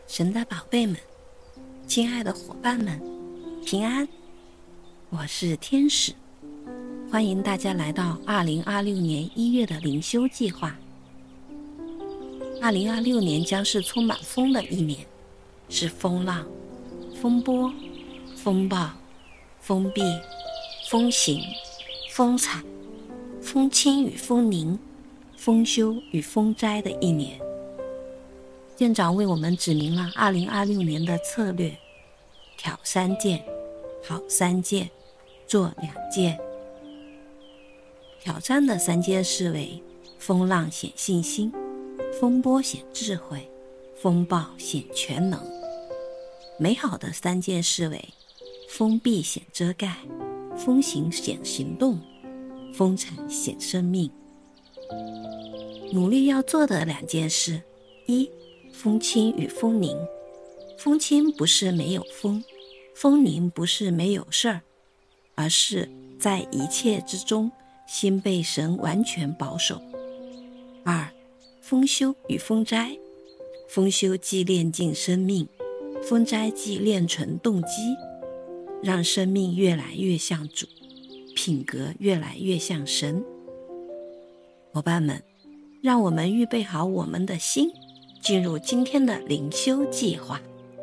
神的宝贝们，亲爱的伙伴们，平安！我是天使，欢迎大家来到2026年1月的灵修计划。2026年将是充满风的一年，是风浪、风波、风暴、风避、风行、风采、风轻与风凝、丰收与风灾的一年。店长为我们指明了2026年的策略：挑3件，好3件，做2件。挑战的3件事为：风浪显信心，风波显智慧，风暴显全能。美好的3件事为：风避显遮盖，风行显行动，风产显生命。努力要做的2件事：一、风轻与风凝。风轻不是没有风，风凝不是没有事儿，而是在一切之中，心被神完全保守。2、丰收与风灾。丰收即炼净生命，风灾即炼纯动机，让生命越来越像主，品格越来越像神。伙伴们，让我们预备好我们的心，进入今天的灵修计划。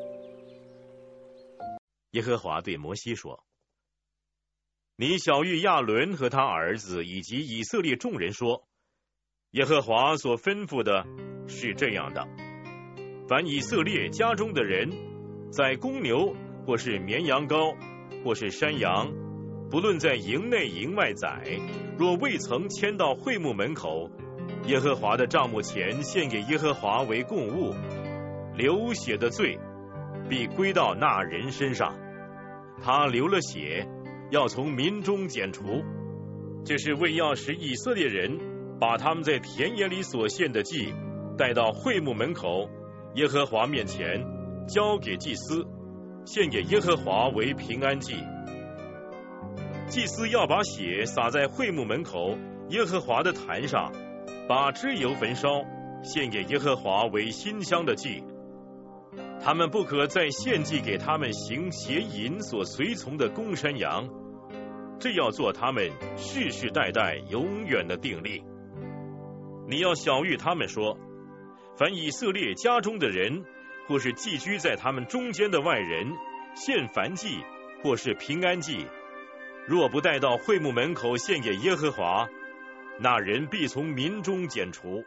耶和华对摩西说：你晓谕亚伦和他儿子以及以色列众人说，耶和华所吩咐的是这样的：凡以色列家中的人，在公牛或是绵羊羔或是山羊，不论在营内营外宰，若未曾牵到会幕门口耶和华的帐幕前献给耶和华为供物，流血的罪必归到那人身上，他流了血，要从民中剪除。这是为要使以色列人把他们在田野里所献的祭带到会幕门口耶和华面前，交给祭司，献给耶和华为平安祭。祭司要把血洒在会幕门口耶和华的坛上，把脂油焚烧，献给耶和华为馨香的祭。他们不可再献祭给他们行邪淫所随从的公山羊，这要做他们世世代代永远的定例。你要晓谕他们说，凡以色列家中的人，或是寄居在他们中间的外人，献燔祭或是平安祭，若不带到会幕门口献给耶和华，那人必从民中剪除。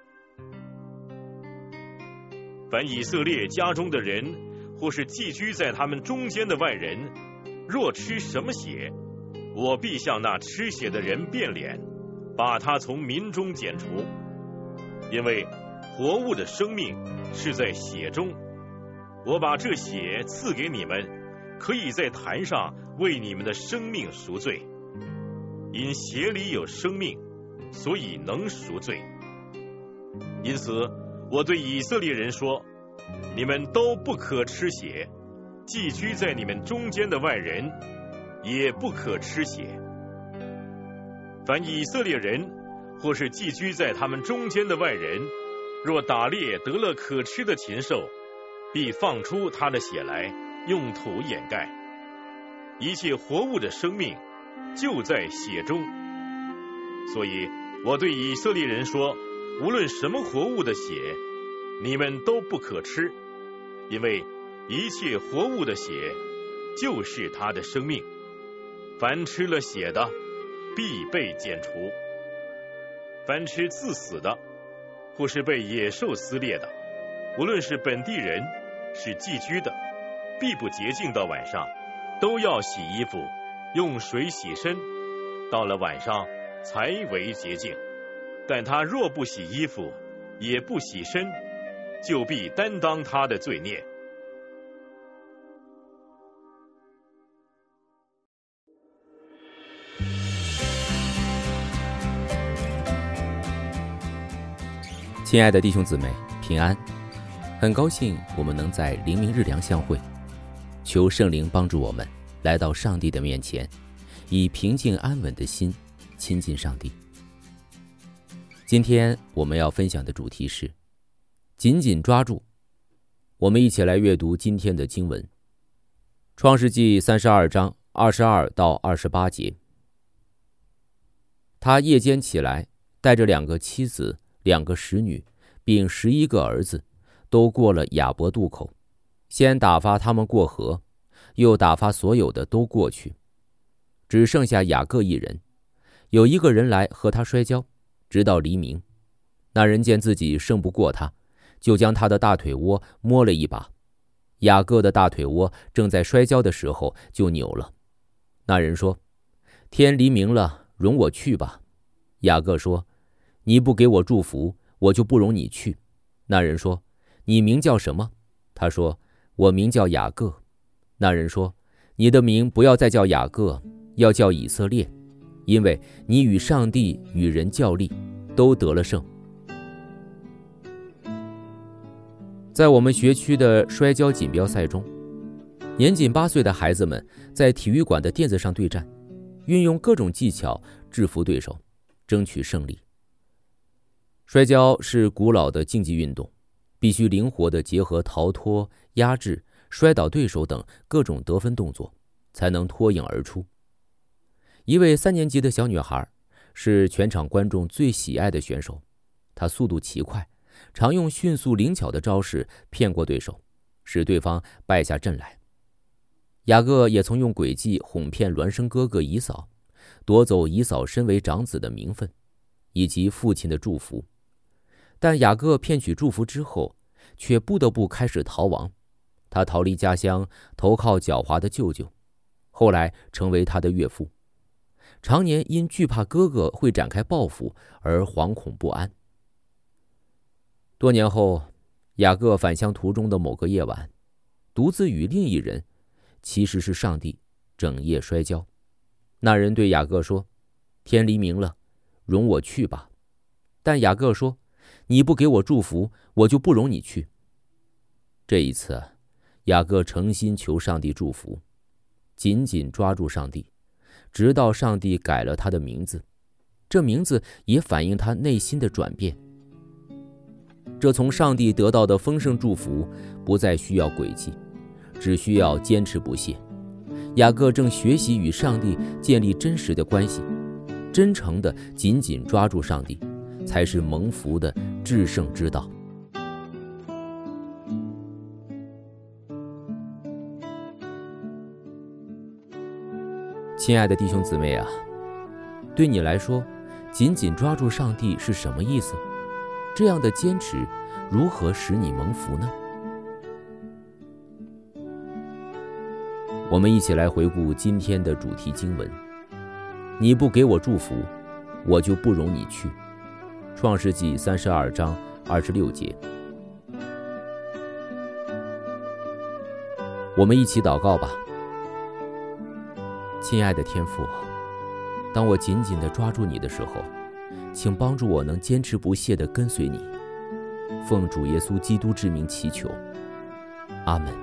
凡以色列家中的人，或是寄居在他们中间的外人，若吃什么血，我必向那吃血的人变脸，把他从民中剪除。因为活物的生命是在血中，我把这血赐给你们，可以在坛上为你们的生命赎罪。因血里有生命，所以能赎罪。因此我对以色列人说，你们都不可吃血，寄居在你们中间的外人也不可吃血。凡以色列人或是寄居在他们中间的外人，若打猎得了可吃的禽兽，必放出他的血来，用土掩盖。一切活物的生命就在血中。所以我对以色列人说，无论什么活物的血，你们都不可吃，因为一切活物的血就是他的生命。凡吃了血的，必被剪除。凡吃自死的，或是被野兽撕裂的，无论是本地人是寄居的，必不洁净到晚上，都要洗衣服，用水洗身，到了晚上才为洁净。但他若不洗衣服，也不洗身，就必担当他的罪孽。 亲爱的弟兄姊妹，平安！很高兴我们能在灵明日粮相会，求圣灵帮助我们来到上帝的面前，以平静安稳的心亲近上帝。今天我们要分享的主题是紧紧抓住。 我们一起来阅读今天的经文。创世纪32章22到28节。他夜间起来，带着2个妻子、2个使女，并11个儿子，都过了雅博渡口，先打发他们过河，又打发所有的都过去，只剩下雅各一人。有一个人来和他摔跤，直到黎明。那人见自己胜不过他，就将他的大腿窝摸了一把。雅各的大腿窝正在摔跤的时候就扭了。那人说：天黎明了，容我去吧。雅各说：你不给我祝福，我就不容你去。那人说：你名叫什么？他说：我名叫雅各。那人说：你的名不要再叫雅各，要叫以色列，因为你与上帝与人较力，都得了胜。在我们学区的摔跤锦标赛中，年仅8岁的孩子们在体育馆的垫子上对战，运用各种技巧制服对手，争取胜利。摔跤是古老的竞技运动，必须灵活地结合逃脱、压制、摔倒对手等各种得分动作，才能脱颖而出。一位3年级的小女孩是全场观众最喜爱的选手，她速度奇快，常用迅速灵巧的招式骗过对手，使对方败下阵来。雅各也曾用诡计哄骗孪生哥哥以扫，夺走以扫身为长子的名分，以及父亲的祝福。但雅各骗取祝福之后，却不得不开始逃亡。他逃离家乡，投靠狡猾的舅舅，后来成为他的岳父。常年因惧怕哥哥会展开报复而惶恐不安。多年后，雅各返乡途中的某个夜晚，独自与另一人，其实是上帝，整夜摔跤。那人对雅各说：天黎明了，容我去吧。但雅各说：你不给我祝福，我就不容你去。这一次，雅各诚心求上帝祝福，紧紧抓住上帝，直到上帝改了他的名字。这名字也反映他内心的转变。这从上帝得到的丰盛祝福不再需要诡计，只需要坚持不懈。雅各正学习与上帝建立真实的关系，真诚地紧紧抓住上帝，才是蒙福的制胜之道。亲爱的弟兄姊妹啊，对你来说，紧紧抓住上帝是什么意思？这样的坚持如何使你蒙福呢？我们一起来回顾今天的主题经文：你不给我祝福，我就不容你去。创世纪32章26节。我们一起祷告吧。亲爱的天父，当我紧紧地抓住你的时候，请帮助我能坚持不懈地跟随你。奉主耶稣基督之名祈求，阿们。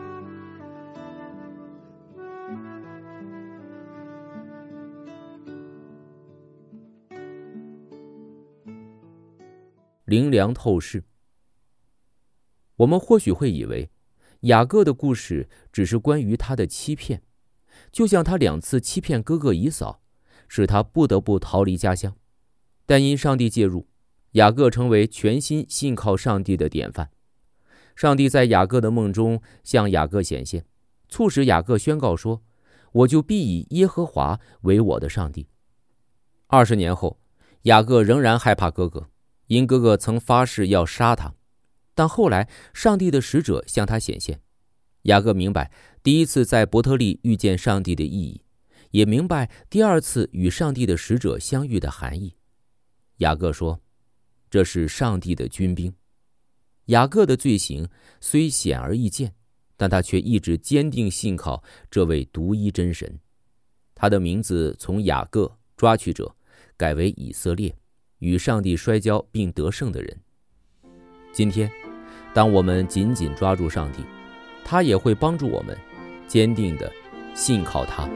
灵粮透视。我们或许会以为雅各的故事只是关于他的欺骗，就像他2次欺骗哥哥以扫，使他不得不逃离家乡。但因上帝介入，雅各成为全心信靠上帝的典范。上帝在雅各的梦中向雅各显现，促使雅各宣告说：我就必以耶和华为我的上帝。20年后，雅各仍然害怕哥哥，因哥哥曾发誓要杀他。但后来上帝的使者向他显现，雅各明白第一次在伯特利遇见上帝的意义，也明白第2次与上帝的使者相遇的含义。雅各说：这是上帝的军兵。雅各的罪行虽显而易见，但他却一直坚定信靠这位独一真神。他的名字从雅各抓取者改为以色列，与上帝摔跤并得胜的人。今天当我们紧紧抓住上帝，他也会帮助我们坚定地信靠他。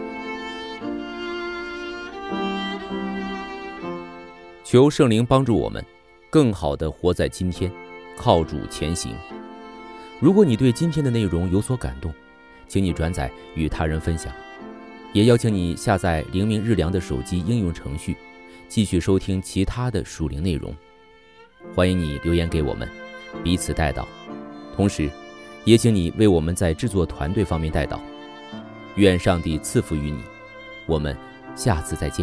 求圣灵帮助我们更好地活在今天，靠主前行。 如果你对今天的内容有所感动，请你转载与他人分享，也邀请你下载灵命日粮的手机应用程序，继续收听其他的属灵内容。欢迎你留言给我们，彼此代祷，同时也请你为我们在制作团队方面代祷。愿上帝赐福于你，我们下次再见。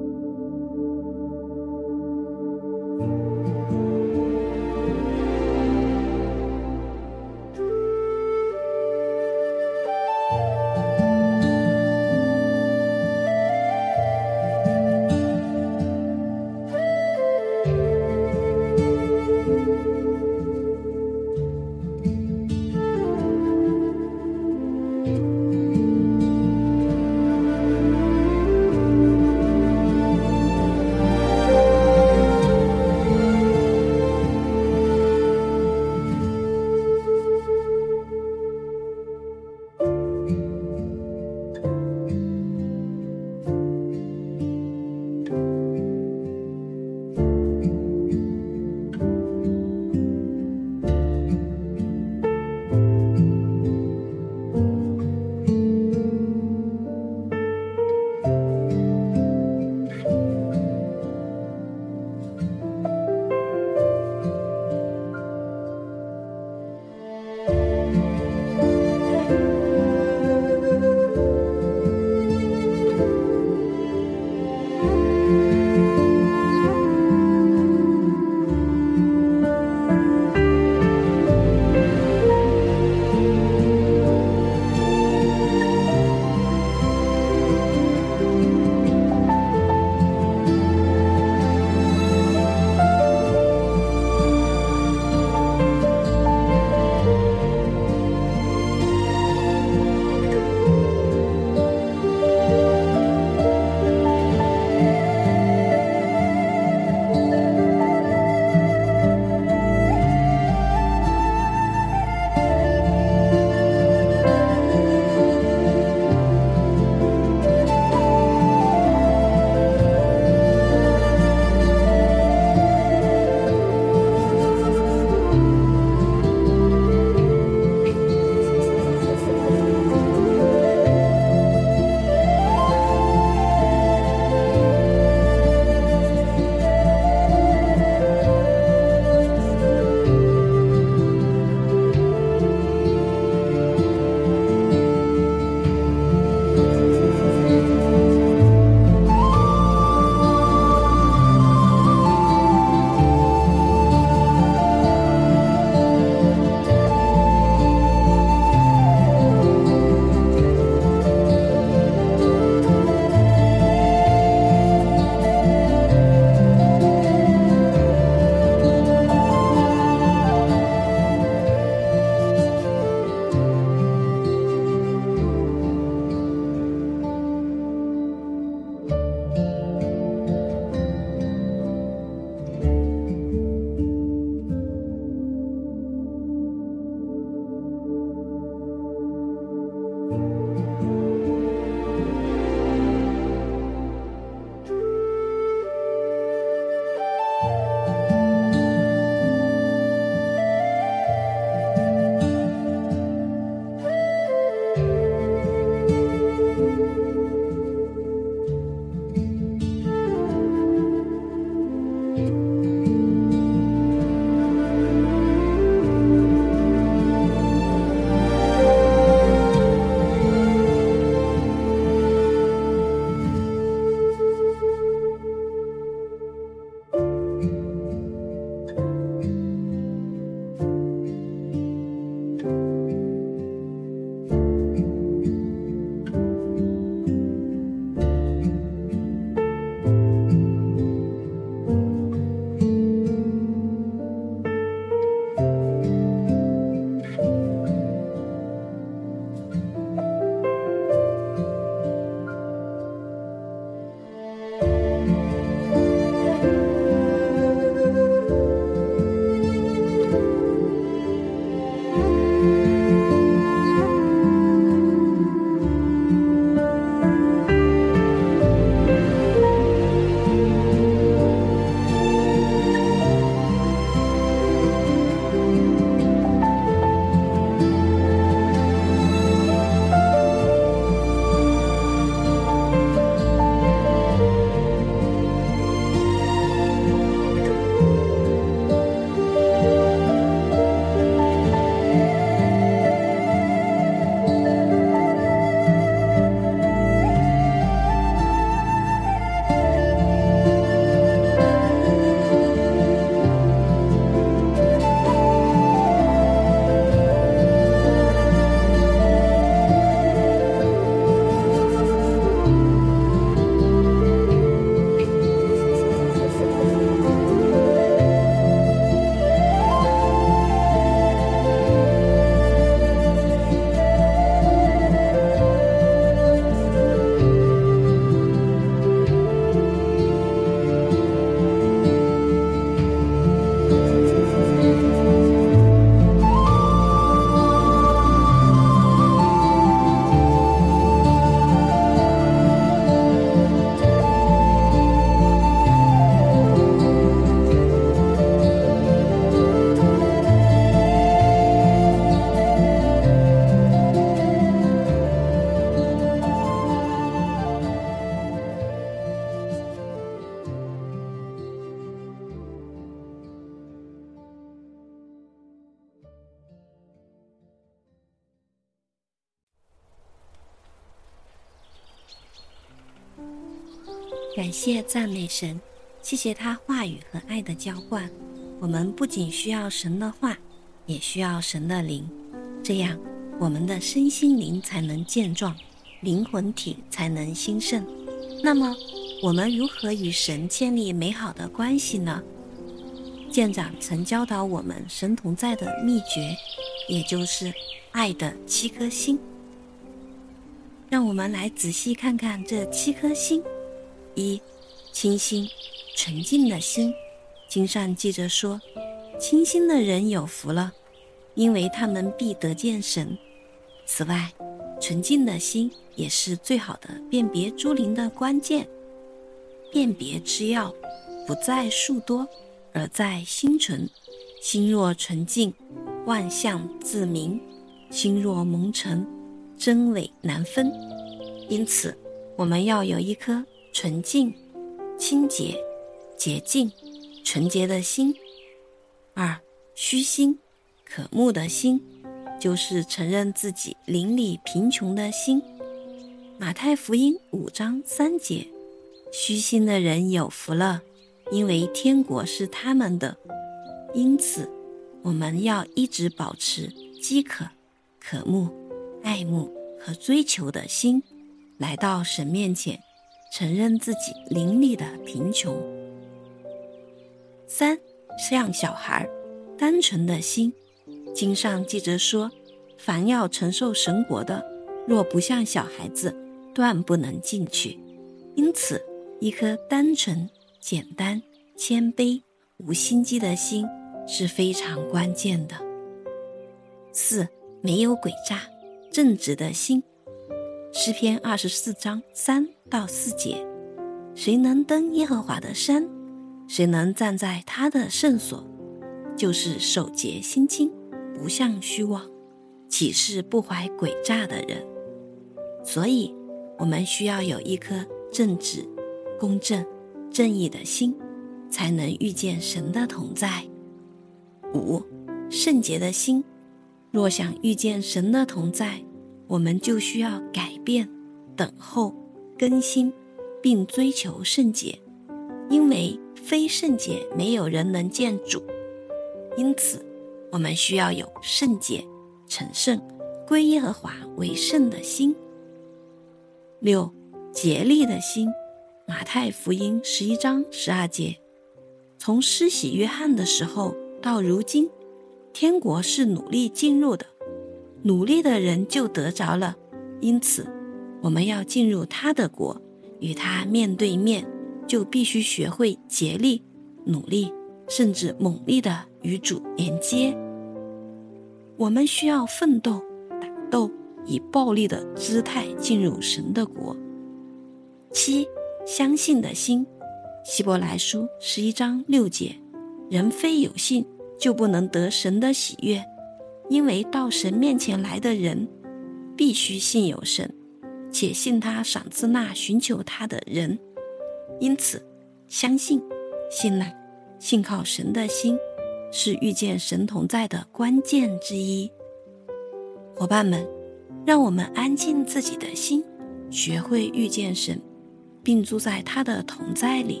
感谢赞美神，谢谢他话语和爱的浇灌。我们不仅需要神的话，也需要神的灵，这样我们的身心灵才能健壮，灵魂体才能兴盛。那么我们如何与神建立美好的关系呢？舰长曾教导我们神同在的秘诀，也就是爱的7颗星。让我们来仔细看看这7颗星。1. 清心纯净的心，经上记着说，清心的人有福了，因为他们必得见神。此外，纯净的心也是最好的辨别诸灵的关键。辨别之要不在数多，而在心纯。心若纯净，万象自明；心若蒙尘，真伪难分。因此，我们要有一颗纯净、清洁、洁净、纯洁的心。2. 虚心渴慕的心，就是承认自己邻里贫穷的心。马太福音5章3节，虚心的人有福了，因为天国是他们的。因此，我们要一直保持饥渴、渴慕、爱慕和追求的心，来到神面前，承认自己邻里的贫穷。3. 像小孩单纯的心，经上记着说，凡要承受神国的，若不像小孩子，断不能进去。因此，一颗单纯、简单、谦卑、无心机的心是非常关键的。4. 没有诡诈正直的心，诗篇24章3到4节，谁能登耶和华的山？谁能站在他的圣所？就是手洁心清，不向虚妄，岂是不怀诡诈的人？所以，我们需要有一颗正直、公正、正义的心，才能遇见神的同在。5. 圣洁的心，若想遇见神的同在，我们就需要改变、等候、更新，并追求圣洁，因为非圣洁没有人能见主。因此，我们需要有圣洁、成圣、归耶和华为圣的心。6. 竭力的心，马太福音11章12节，从施洗约翰的时候到如今，天国是努力进入的，努力的人就得着了。因此，我们要进入他的国，与他面对面，就必须学会竭力、努力，甚至猛力的与主连接。我们需要奋斗、打斗，以暴力的姿态进入神的国。7. 相信的心，希伯来书11章6节，人非有信，就不能得神的喜悦，因为到神面前来的人，必须信有神，且信他赏赐那寻求他的人。因此，相信、信赖、信靠神的心，是遇见神同在的关键之一。伙伴们，让我们安静自己的心，学会遇见神，并住在他的同在里。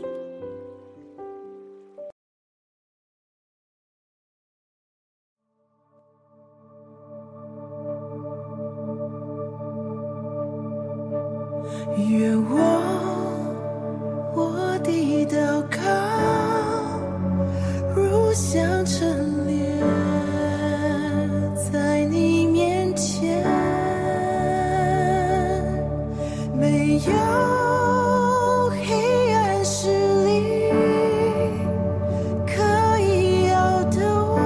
愿我的祷告如香陈列在你面前，没有黑暗势力可以摇动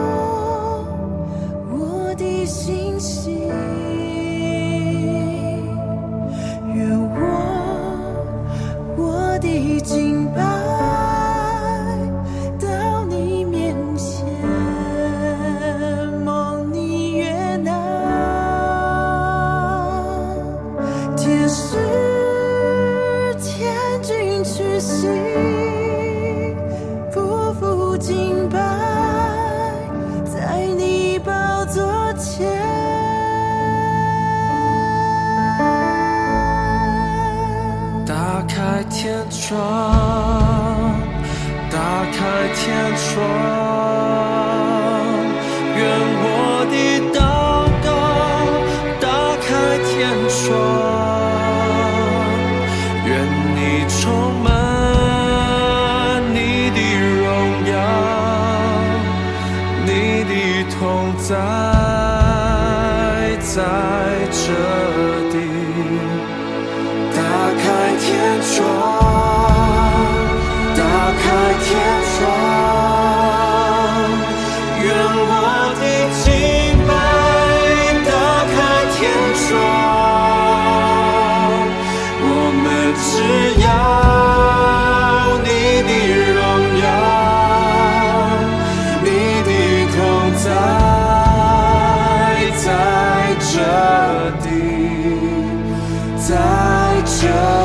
我的信心。敬拜到你面前， 窗，愿我的祷告打开天窗，愿你充满你的荣耀，你的同在在这地。打开天窗，打开天窗，愿我的敬拜打开天窗，我们只要你的荣耀，你的同在在这地，在这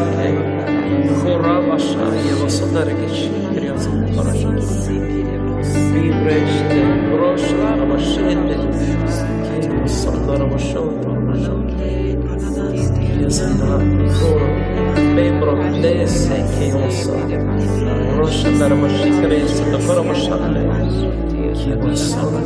seke Korabasha Yavasodarekishi Kriyasakarasha Vibreshte Roshara Vashete Sandara Vashoto Yasana Koro Membro Dese Keosa Roshandara Vashikare Satakara Vashale Kiyavasana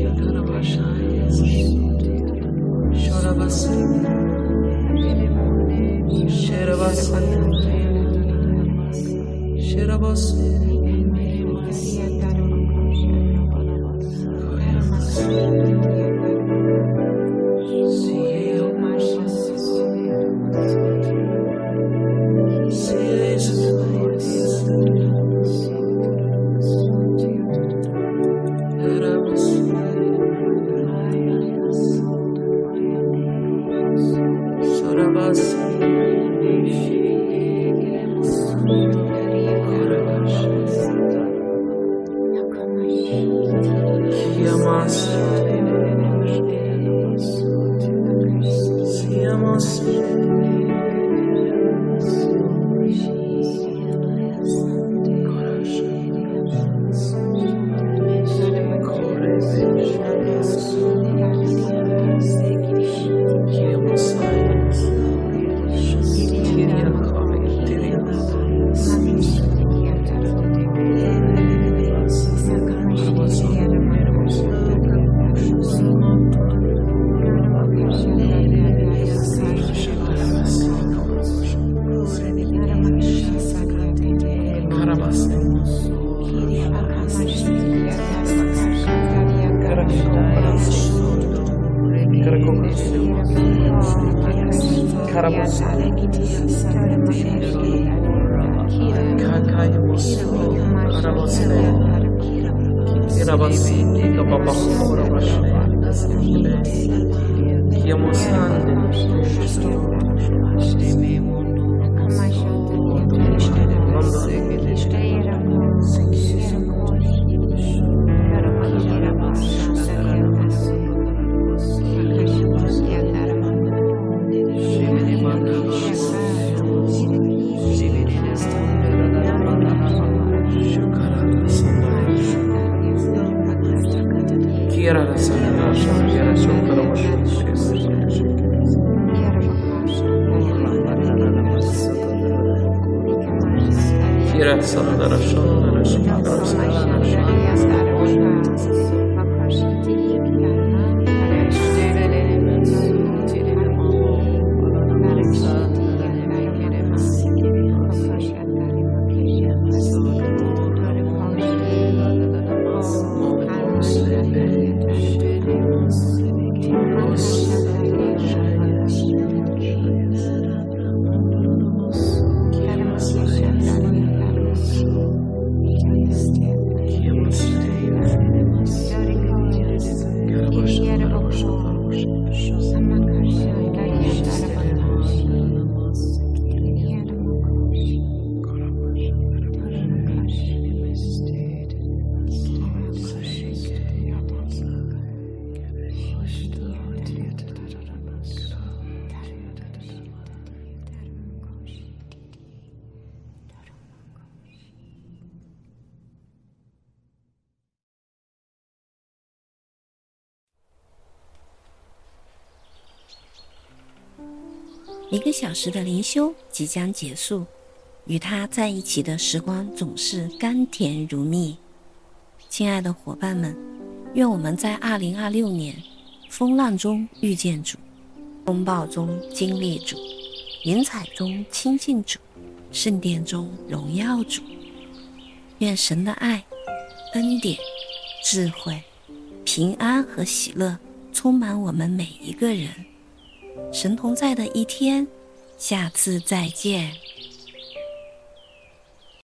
1个小时的灵修即将结束，与他在一起的时光总是甘甜如蜜。亲爱的伙伴们，愿我们在2026年风浪中遇见主，风暴中经历主，云彩中亲近主，圣殿中荣耀主。愿神的爱、恩典、智慧、平安和喜乐充满我们每一个人。神同在的一天，下次再见。